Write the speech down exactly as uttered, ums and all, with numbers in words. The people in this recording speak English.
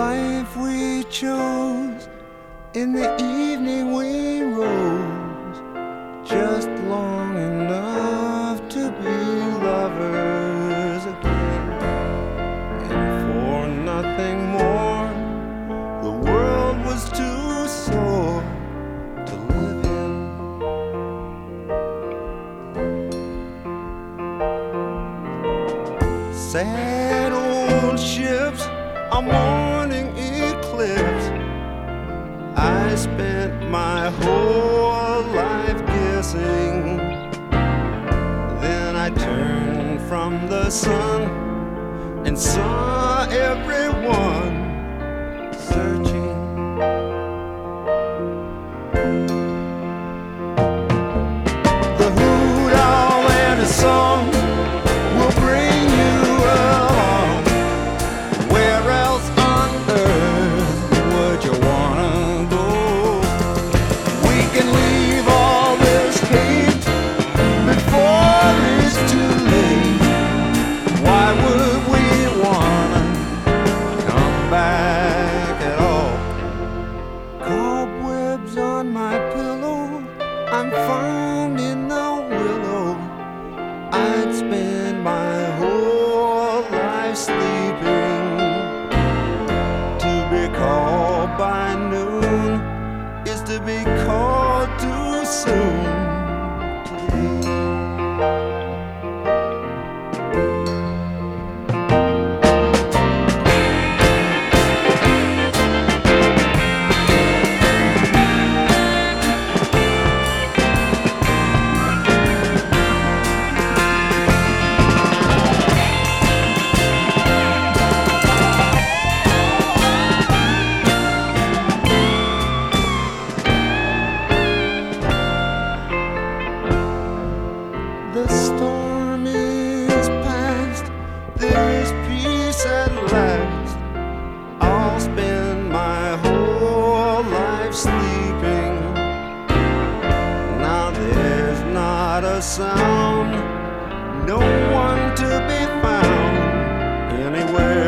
life we chose, in the evening we rose, just long enough to be lovers again. And for nothing more, the world was too sore to live in. Sad old ships, a morning eclipse. I spent my whole life guessing. Then I turned from the sun and saw everyone searching. The hoot owl and a song will bring you along. Where else on earth would you wanna go? We can leave all this hate before it's too late. Why would we wanna come back at all? Cobwebs on my pillow, I'm found in the willow. I'd spend my whole life sleeping. To be called by noon is to be called too soon. The storm is past, there is peace at last. I'll spend my whole life sleeping. Now there's not a sound, no one to be found anywhere.